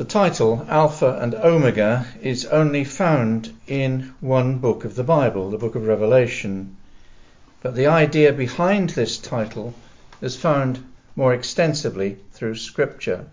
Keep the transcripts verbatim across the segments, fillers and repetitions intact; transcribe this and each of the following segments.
The title, Alpha and Omega, is only found in one book of the Bible, the book of Revelation. But the idea behind this title is found more extensively through Scripture.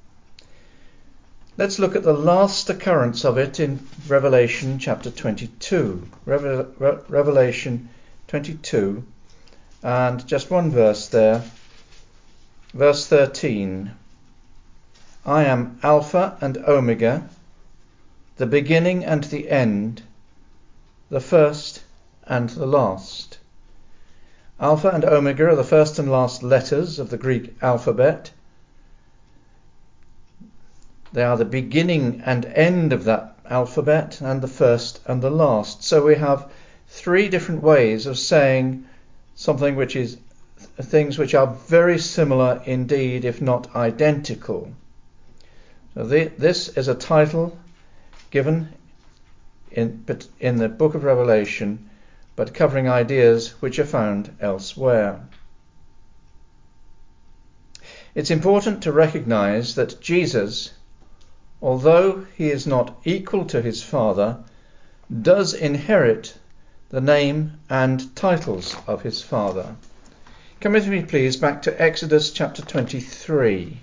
Let's look at the last occurrence of it in Revelation chapter twenty-two. Revel- Re- Revelation twenty-two, and just one verse there. Verse thirteen. I am Alpha and Omega, the beginning and the end, the first and the last. Alpha and Omega are the first and last letters of the Greek alphabet. They are the beginning and end of that alphabet, and the first and the last. So we have three different ways of saying something which is things which are very similar indeed, if not identical. So the, this is a title given in, in the book of Revelation, but covering ideas which are found elsewhere. It's important to recognize that Jesus, although he is not equal to his Father, does inherit the name and titles of his Father. Come with me, please, back to Exodus chapter twenty-three.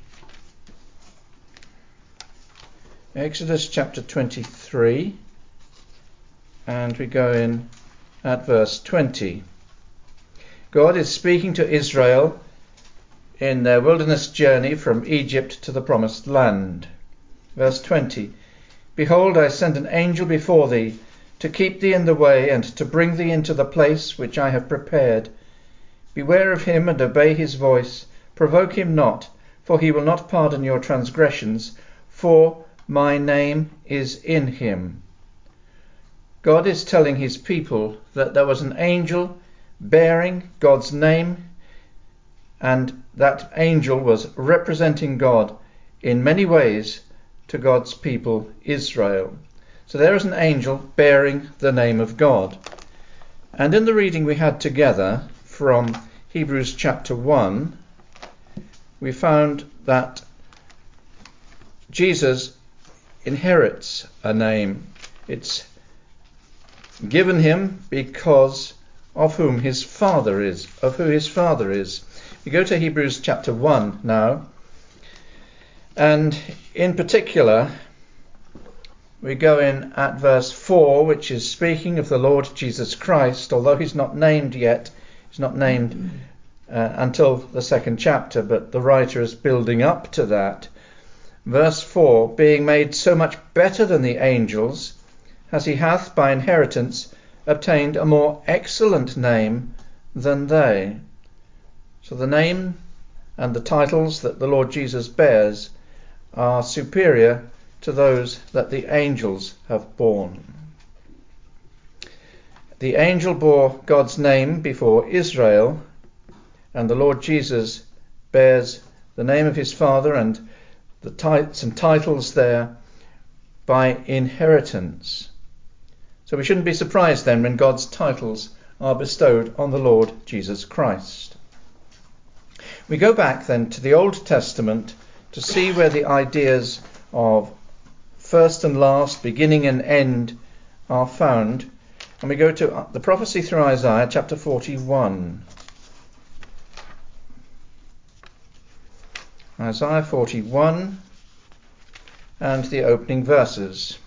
Exodus chapter twenty-three, and we go in at verse twenty. God is speaking to Israel in their wilderness journey from Egypt to the promised land. Verse twenty. Behold, I send an angel before thee to keep thee in the way and to bring thee into the place which I have prepared. Beware of him and obey his voice. Provoke him not, for he will not pardon your transgressions, for my name is in him. God is telling his people that there was an angel bearing God's name, and that angel was representing God in many ways to God's people Israel. So there is an angel bearing the name of God. And in the reading we had together from Hebrews chapter one, we found that Jesus inherits a name. It's given him because of whom his father is, of who his father is. We go to Hebrews chapter one now, and in particular we go in at verse four, which is speaking of the Lord Jesus Christ, although he's not named yet. He's not named uh, until the second chapter, but the writer is building up to that. Verse four, being made so much better than the angels, as he hath by inheritance obtained a more excellent name than they. So the name and the titles that the Lord Jesus bears are superior to those that the angels have borne. The angel bore God's name before Israel, and the Lord Jesus bears the name of his Father and the tit- some titles there by inheritance. So we shouldn't be surprised then when God's titles are bestowed on the Lord Jesus Christ. We go back then to the Old Testament to see where the ideas of first and last, beginning and end are found. And we go to the prophecy through Isaiah chapter forty-one. Isaiah forty-one and the opening verses.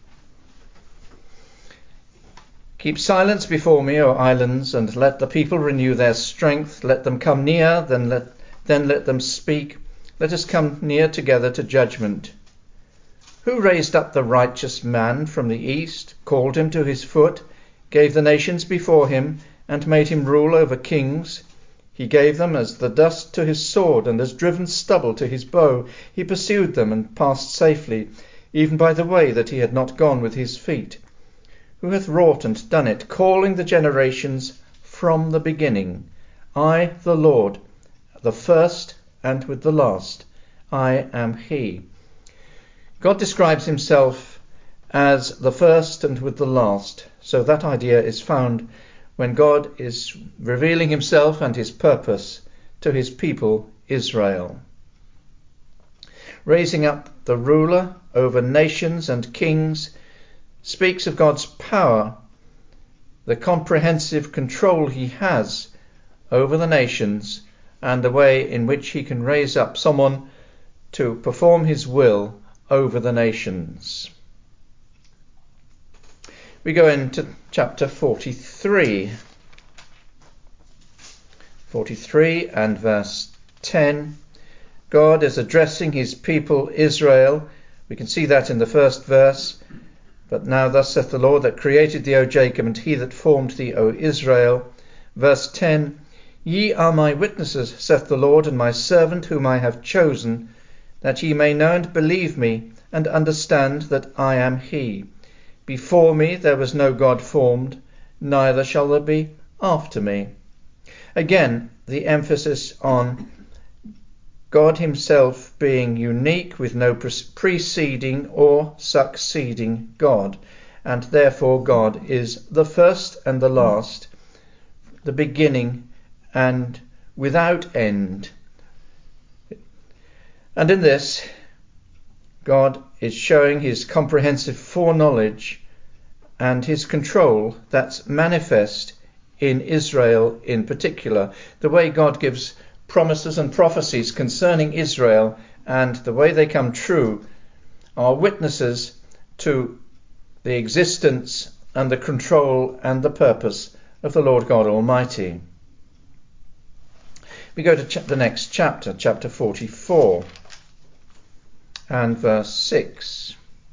Keep silence before me, O islands, and let the people renew their strength. Let them come near, then let, then let them speak. Let us come near together to judgment. Who raised up the righteous man from the east, called him to his foot, gave the nations before him, and made him rule over kings? He gave them as the dust to his sword, and as driven stubble to his bow. He pursued them and passed safely, even by the way that he had not gone with his feet. Who hath wrought and done it, calling the generations from the beginning? I, the Lord, the first and with the last. I am he. God describes himself as the first and with the last. So that idea is found when God is revealing himself and his purpose to his people Israel. Raising up the ruler over nations and kings, speaks of God's power, the comprehensive control he has over the nations, and the way in which he can raise up someone to perform his will over the nations. We go into chapter forty-three. forty-three and verse ten. God is addressing his people Israel. We can see that in the first verse. But now thus saith the Lord that created thee, O Jacob, and he that formed thee, O Israel. Verse ten. Ye are my witnesses, saith the Lord, and my servant whom I have chosen, that ye may know and believe me, and understand that I am he. Before me there was no God formed, neither shall there be after me. Again, the emphasis on God himself being unique, with no preceding or succeeding God, and therefore God is the first and the last, the beginning and without end. And in this, God is showing his comprehensive foreknowledge and his control that's manifest in Israel in particular. The way God gives promises and prophecies concerning Israel and the way they come true are witnesses to the existence and the control and the purpose of the Lord God Almighty. We go to ch- the next chapter, chapter forty-four and verse six.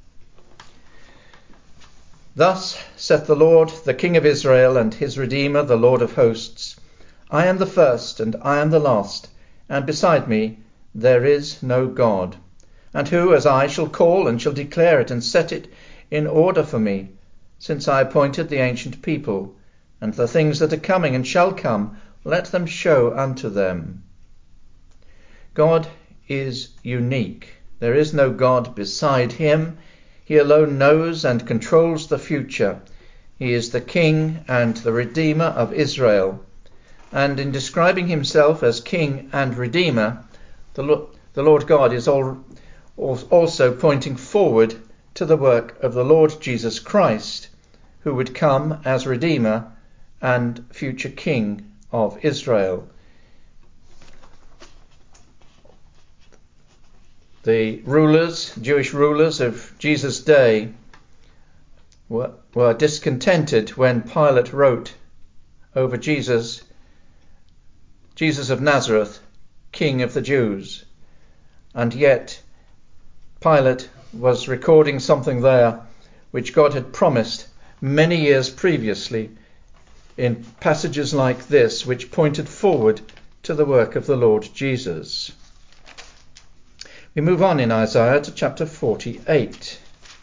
Thus saith the Lord, the King of Israel and his Redeemer, the Lord of hosts, I am the first and I am the last, and beside me there is no God. And who as I shall call and shall declare it and set it in order for me, since I appointed the ancient people, and the things that are coming and shall come, let them show unto them. God is unique. There is no God beside him. He alone knows and controls the future. He is the King and the Redeemer of Israel. And in describing himself as King and Redeemer, the Lord, the Lord God is all, also pointing forward to the work of the Lord Jesus Christ, who would come as Redeemer and future King of Israel. The rulers, Jewish rulers of Jesus' day, were, were discontented when Pilate wrote over Jesus, Jesus of Nazareth, King of the Jews. And yet Pilate was recording something there which God had promised many years previously in passages like this, which pointed forward to the work of the Lord Jesus. We move on in Isaiah to chapter forty-eight.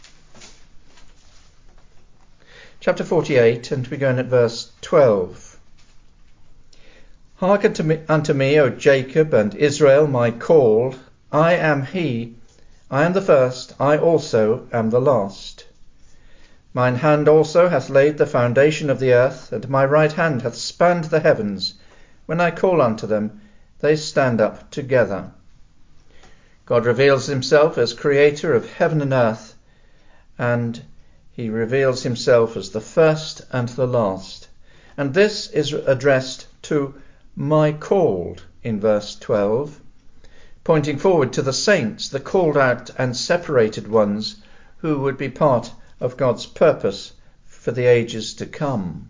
Chapter forty-eight, and we go in at verse twelve. Hearken to me, unto me, O Jacob and Israel, my call. I am he, I am the first, I also am the last. Mine hand also hath laid the foundation of the earth, and my right hand hath spanned the heavens. When I call unto them, they stand up together. God reveals himself as creator of heaven and earth, and he reveals himself as the first and the last. And this is addressed to my called in verse twelve, pointing forward to the saints, the called out and separated ones who would be part of God's purpose for the ages to come.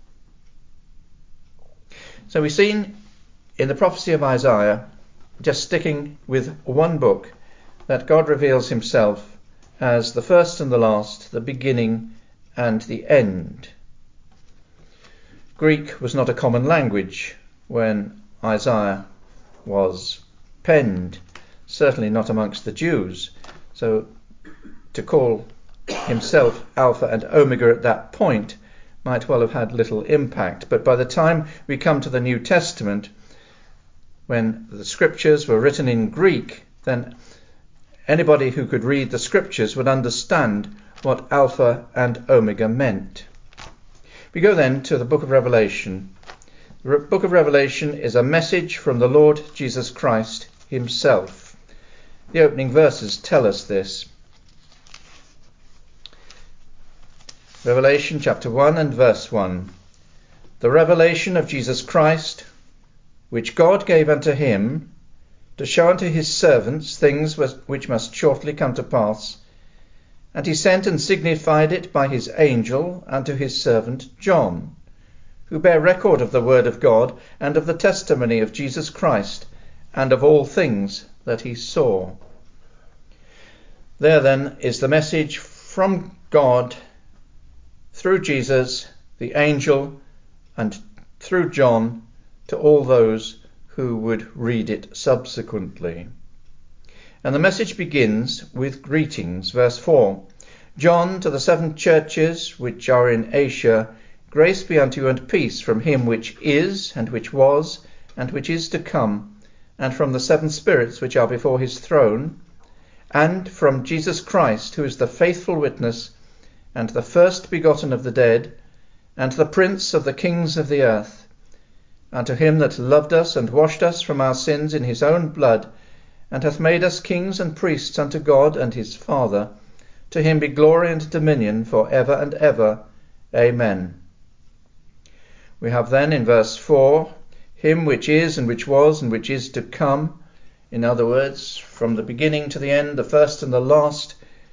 So we've seen in the prophecy of Isaiah, just sticking with one book, that God reveals himself as the first and the last, the beginning and the end. Greek was not a common language when Isaiah was penned, certainly not amongst the Jews. So to call himself Alpha and Omega at that point might well have had little impact. But by the time we come to the New Testament, when the scriptures were written in Greek, then anybody who could read the scriptures would understand what Alpha and Omega meant. We go then to the book of Revelation. The book of Revelation is a message from the Lord Jesus Christ himself. The opening verses tell us this. Revelation chapter one and verse one. The revelation of Jesus Christ, which God gave unto him, to show unto his servants things which must shortly come to pass. And he sent and signified it by his angel unto his servant John, who bare record of the word of God, and of the testimony of Jesus Christ, and of all things that he saw. There then is the message from God through Jesus, the angel, and through John to all those who would read it subsequently. And the message begins with greetings. Verse four. John, to the seven churches which are in Asia, grace be unto you and peace from him which is, and which was, and which is to come, and from the seven spirits which are before his throne, and from Jesus Christ, who is the faithful witness, and the first begotten of the dead, and the prince of the kings of the earth, unto him that loved us and washed us from our sins in his own blood, and hath made us kings and priests unto God and his Father. To him be glory and dominion for ever and ever. Amen. We have then in verse four, him which is and which was and which is to come. In other words, from the beginning to the end, the first and the last,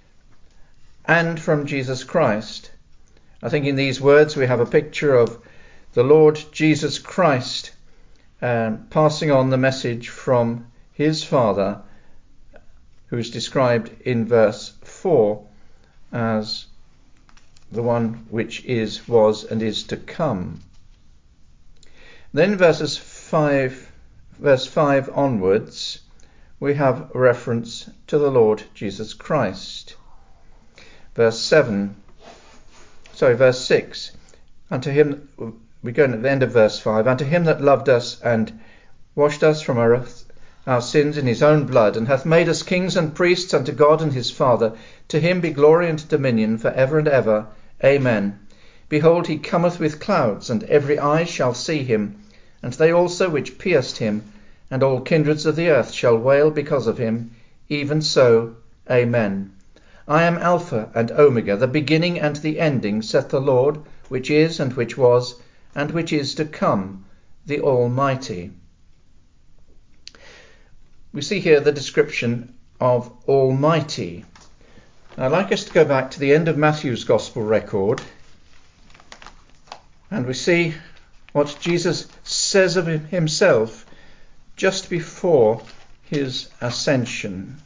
and from Jesus Christ. I think in these words we have a picture of the Lord Jesus Christ um, passing on the message from his Father, who is described in verse four as the one which is, was, and is to come. Then verses five, verse five onwards, we have reference to the Lord Jesus Christ. Verse seven, sorry, verse six. Unto him, we go at the end of verse five. Unto him that loved us and washed us from our, our sins in his own blood, and hath made us kings and priests unto God and his Father. To him be glory and dominion for ever and ever. Amen. Behold, he cometh with clouds, and every eye shall see him, and they also which pierced him, and all kindreds of the earth shall wail because of him. Even so, Amen. I am Alpha and Omega, the beginning and the ending, saith the Lord, which is, and which was, and which is to come, the Almighty. We see here the description of Almighty. I'd like us to go back to the end of Matthew's Gospel record, and we see what Jesus says of himself just before his ascension.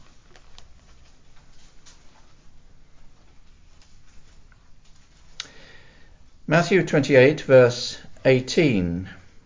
Matthew twenty-eight, verse eighteen.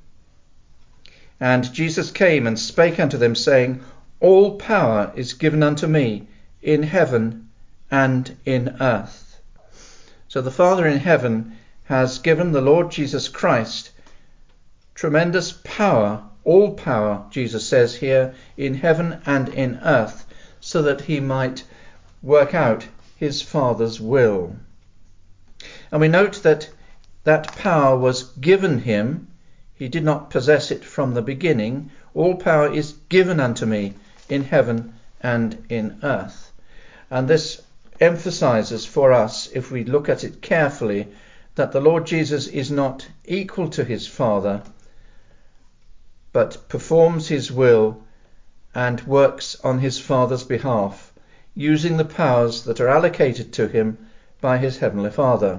And Jesus came and spake unto them, saying, All power is given unto me in heaven and in earth. So the Father in heaven has given the Lord Jesus Christ tremendous power, all power, Jesus says here, in heaven and in earth, so that he might work out his Father's will. And we note that that power was given him. He did not possess it from the beginning. All power is given unto me in heaven and in earth. And this emphasizes for us, if we look at it carefully, that the Lord Jesus is not equal to his Father, but performs his will and works on his Father's behalf, using the powers that are allocated to him by his Heavenly Father.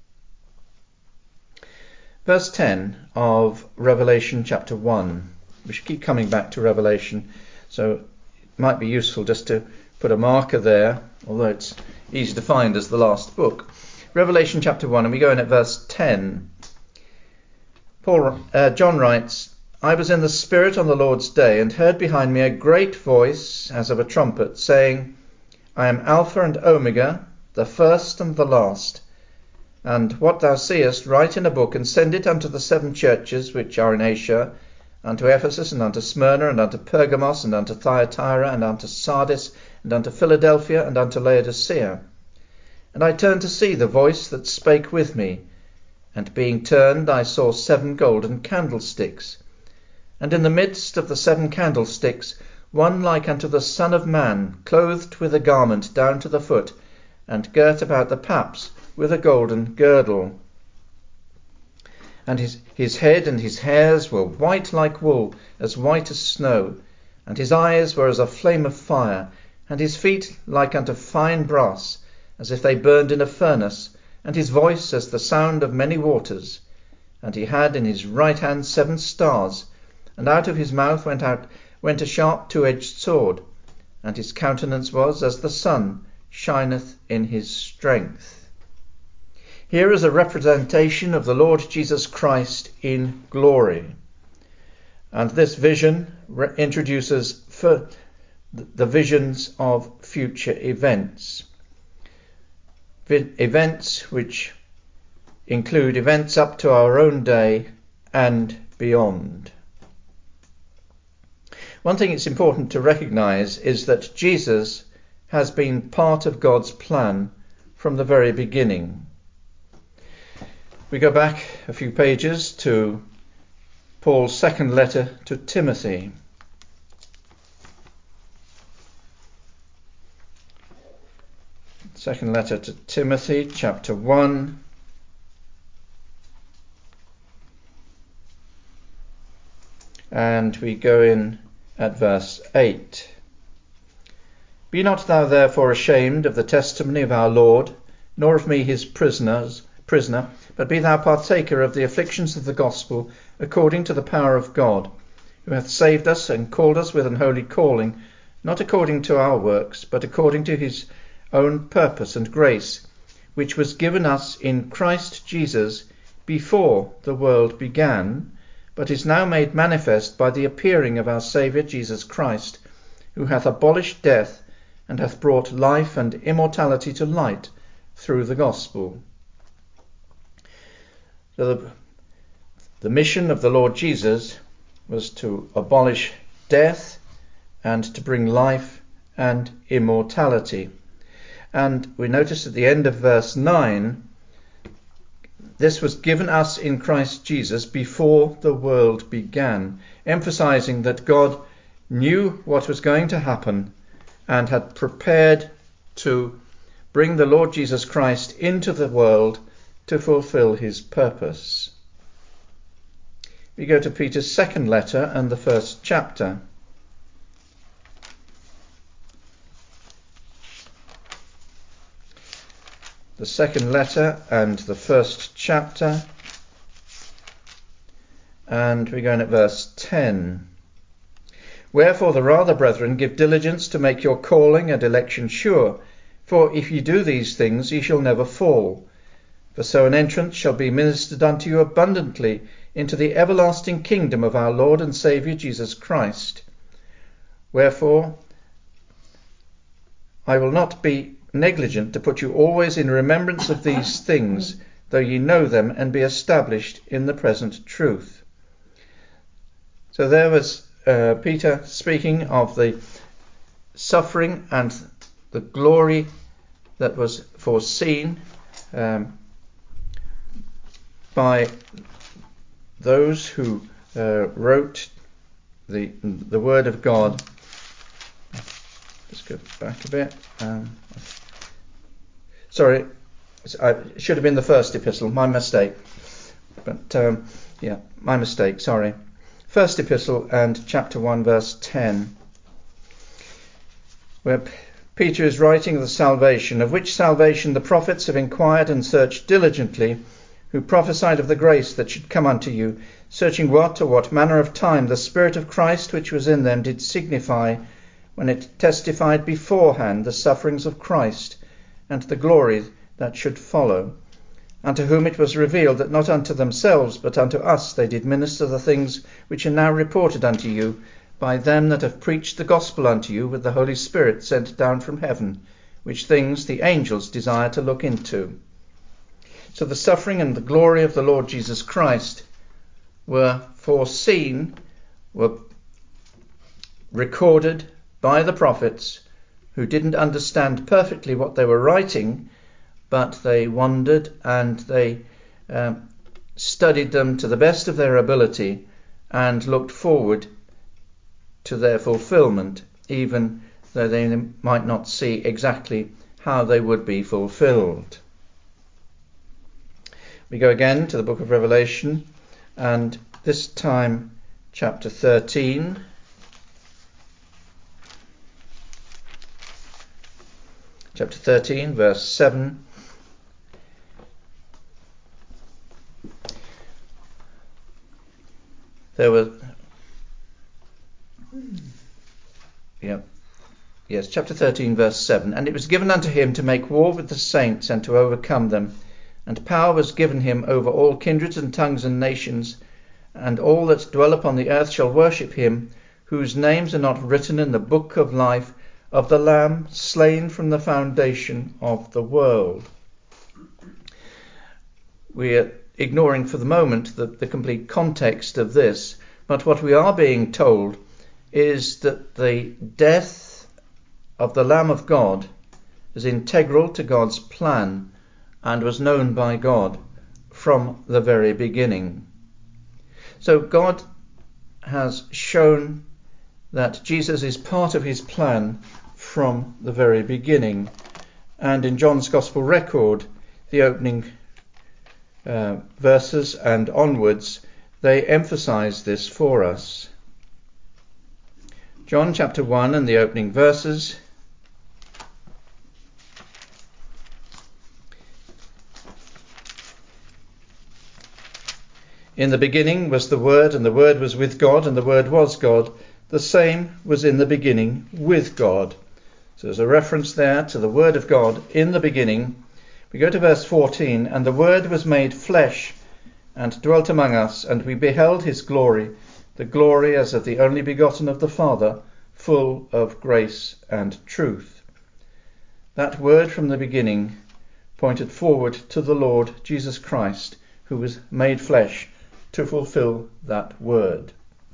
Verse ten of Revelation chapter one. We should keep coming back to Revelation, so it might be useful just to put a marker there, although it's easy to find as the last book. Revelation chapter one, and we go in at verse ten. Paul, uh, John writes, I was in the Spirit on the Lord's day, and heard behind me a great voice as of a trumpet, saying, I am Alpha and Omega, the first and the last. And what thou seest, write in a book, and send it unto the seven churches which are in Asia, unto Ephesus, and unto Smyrna, and unto Pergamos, and unto Thyatira, and unto Sardis, and unto Philadelphia, and unto Laodicea. And I turned to see the voice that spake with me, and being turned I saw seven golden candlesticks. And in the midst of the seven candlesticks one like unto the Son of Man, clothed with a garment down to the foot, and girt about the paps with a golden girdle. And his, his head and his hairs were white like wool, as white as snow, and his eyes were as a flame of fire, and his feet like unto fine brass, as if they burned in a furnace, and his voice as the sound of many waters. And he had in his right hand seven stars, and out of his mouth went out went a sharp two-edged sword, and his countenance was as the sun shineth in his strength. Here is a representation of the Lord Jesus Christ in glory. And this vision re- introduces f- the visions of future events. Vi- events which include events up to our own day and beyond. One thing it's important to recognize is that Jesus has been part of God's plan from the very beginning. We go back a few pages to Paul's second letter to Timothy. Second letter to Timothy, chapter one. And we go in at verse eight. Be not thou therefore ashamed of the testimony of our Lord, nor of me his prisoners, prisoner, but be thou partaker of the afflictions of the gospel, according to the power of God, who hath saved us and called us with an holy calling, not according to our works, but according to his own purpose and grace, which was given us in Christ Jesus before the world began, but is now made manifest by the appearing of our Saviour Jesus Christ, who hath abolished death, and hath brought life and immortality to light through the gospel. So the, the mission of the Lord Jesus was to abolish death and to bring life and immortality. And we notice at the end of verse nine, this was given us in Christ Jesus before the world began, emphasizing that God knew what was going to happen and had prepared to bring the Lord Jesus Christ into the world to fulfill his purpose. We go to Peter's second letter and the first chapter. The second letter and the first chapter, and we go in at verse ten. Wherefore the rather, brethren, give diligence to make your calling and election sure, for if ye do these things ye shall never fall. For so an entrance shall be ministered unto you abundantly into the everlasting kingdom of our Lord and Saviour Jesus Christ. Wherefore I will not be negligent to put you always in remembrance of these things, though ye know them and be established in the present truth. So there was uh, Peter speaking of the suffering and the glory that was foreseen um, by those who uh, wrote the the Word of God. Let's go back a bit. Um, sorry, it should have been the first epistle, my mistake. But um, yeah, my mistake, sorry. First epistle and chapter one, verse ten, where Peter is writing of the salvation, of which salvation the prophets have inquired and searched diligently, who prophesied of the grace that should come unto you, searching what or what manner of time the Spirit of Christ which was in them did signify, when it testified beforehand the sufferings of Christ, and the glory that should follow, unto whom it was revealed that not unto themselves but unto us they did minister the things which are now reported unto you by them that have preached the gospel unto you with the Holy Spirit sent down from heaven, which things the angels desire to look into. So the suffering and the glory of the Lord Jesus Christ were foreseen, were recorded by the prophets, who didn't understand perfectly what they were writing, but they wondered and they um, studied them to the best of their ability and looked forward to their fulfillment, even though they might not see exactly how they would be fulfilled. We go again to the book of Revelation, and this time chapter thirteen. Chapter thirteen, verse seven. There were, yeah, yes, chapter thirteen, verse seven. And it was given unto him to make war with the saints and to overcome them. And power was given him over all kindreds and tongues and nations, and all that dwell upon the earth shall worship him, whose names are not written in the book of life of the Lamb slain from the foundation of the world. We are ignoring for the moment the, the complete context of this, but what we are being told is that the death of the Lamb of God is integral to God's plan and was known by God from the very beginning. So God has shown that Jesus is part of his plan from the very beginning. And in John's Gospel record, the opening uh, verses and onwards, they emphasize this for us. John chapter one and the opening verses. In the beginning was the Word, and the Word was with God, and the Word was God. The same was in the beginning with God. So there's a reference there to the Word of God in the beginning. We go to verse fourteen. And the Word was made flesh and dwelt among us, and we beheld his glory, the glory as of the only begotten of the Father, full of grace and truth. That word from the beginning pointed forward to the Lord Jesus Christ, who was made flesh to fulfill that word.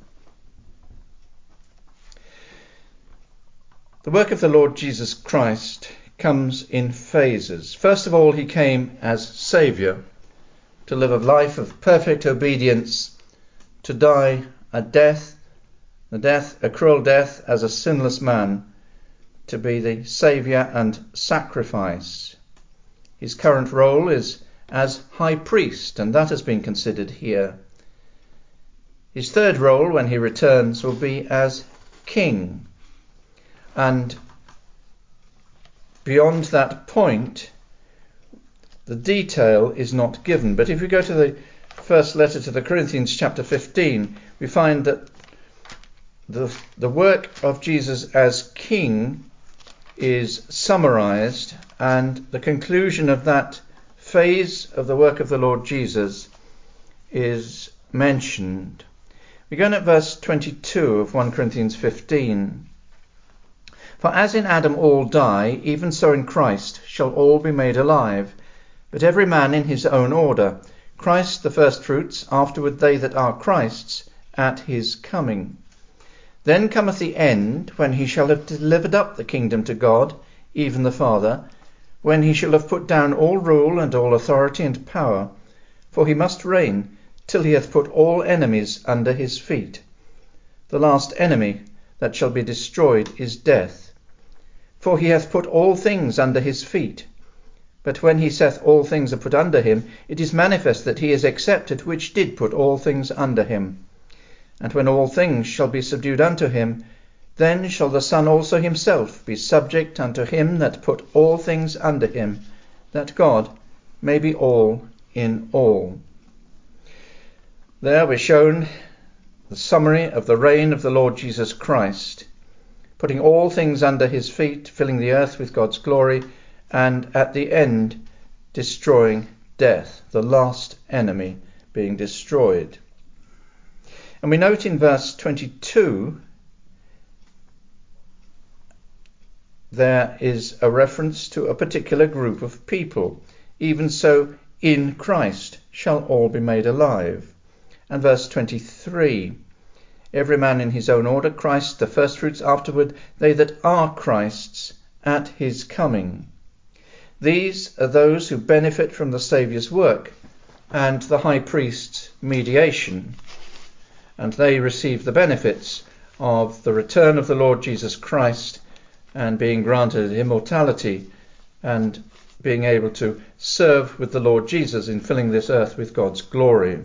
The work of the Lord Jesus Christ comes in phases. First of all, he came as Saviour, to live a life of perfect obedience, to die a death, a death, a cruel death as a sinless man, to be the Saviour and sacrifice. His current role is as High Priest, and that has been considered here. His third role, when he returns, will be as King. And beyond that point, the detail is not given. But if we go to the first letter to the Corinthians, chapter fifteen, we find that the, the work of Jesus as King is summarized, and the conclusion of that phase of the work of the Lord Jesus is mentioned. We go in at verse twenty-two of First Corinthians fifteen. For as in Adam all die, even so in Christ shall all be made alive, but every man in his own order, Christ the firstfruits, afterward they that are Christ's, at his coming. Then cometh the end, when he shall have delivered up the kingdom to God, even the Father, when he shall have put down all rule and all authority and power, for he must reign till he hath put all enemies under his feet. The last enemy that shall be destroyed is death. For he hath put all things under his feet. But when he saith all things are put under him, it is manifest that he is accepted which did put all things under him. And when all things shall be subdued unto him, then shall the Son also himself be subject unto him that put all things under him, that God may be all in all. There we're shown the summary of the reign of the Lord Jesus Christ, putting all things under his feet, filling the earth with God's glory, and at the end destroying death, the last enemy being destroyed. And we note in verse twenty-two there is a reference to a particular group of people. Even so in Christ shall all be made alive. And verse twenty-three, every man in his own order, Christ the firstfruits, afterward they that are Christ's, at his coming. These are those who benefit from the Saviour's work and the high priest's mediation, and they receive the benefits of the return of the Lord Jesus Christ and being granted immortality and being able to serve with the Lord Jesus in filling this earth with God's glory.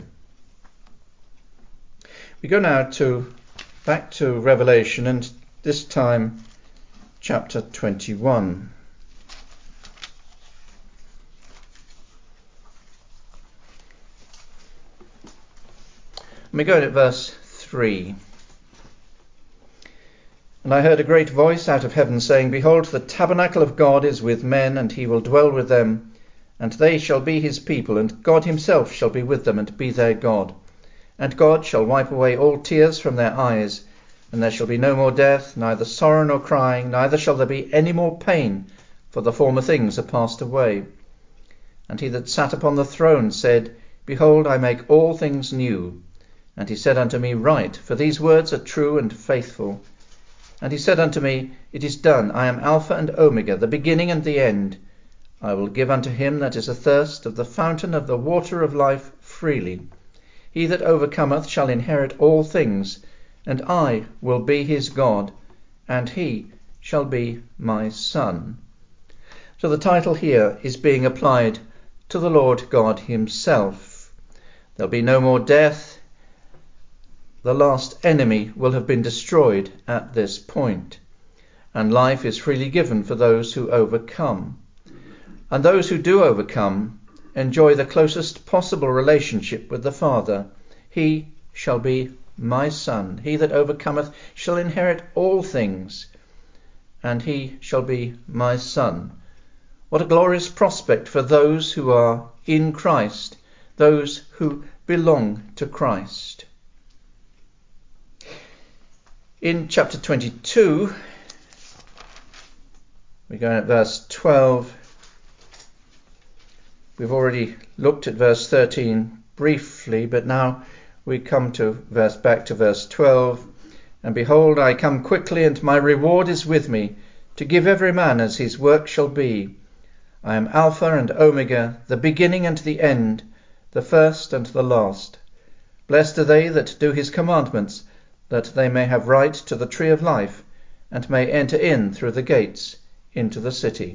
We go now to back to Revelation, and this time chapter twenty-one. And we go at verse three. And I heard a great voice out of heaven saying, Behold, the tabernacle of God is with men, and he will dwell with them, and they shall be his people, and God himself shall be with them, and be their God. And God shall wipe away all tears from their eyes, and there shall be no more death, neither sorrow nor crying, neither shall there be any more pain, for the former things are passed away. And he that sat upon the throne said, Behold, I make all things new. And he said unto me, Write, for these words are true and faithful. And he said unto me, It is done. I am Alpha and Omega, the beginning and the end. I will give unto him that is athirst of the fountain of the water of life freely. He that overcometh shall inherit all things, and I will be his God, and he shall be my son. So the title here is being applied to the Lord God himself. There'll be no more death. The last enemy will have been destroyed at this point, and life is freely given for those who overcome. And those who do overcome enjoy the closest possible relationship with the Father. He shall be my son. He that overcometh shall inherit all things, and he shall be my son. What a glorious prospect for those who are in Christ, those who belong to Christ. In chapter twenty-two, we're going at verse twelve. We've already looked at verse thirteen briefly, but now we come to verse back to verse twelve. And behold, I come quickly, and my reward is with me, to give every man as his work shall be. I am Alpha and Omega, the beginning and the end, the first and the last. Blessed are they that do his commandments, that they may have right to the tree of life, and may enter in through the gates into the city.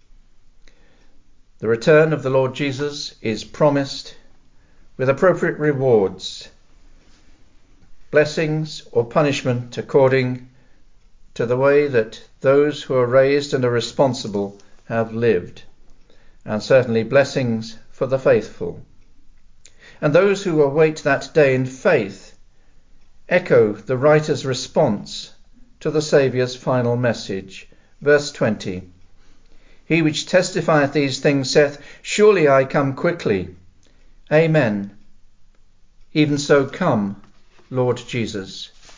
The return of the Lord Jesus is promised with appropriate rewards, blessings or punishment according to the way that those who are raised and are responsible have lived, and certainly blessings for the faithful. And those who await that day in faith echo the writer's response to the Saviour's final message. Verse twenty. He which testifieth these things saith, Surely I come quickly. Amen. Even so come, Lord Jesus.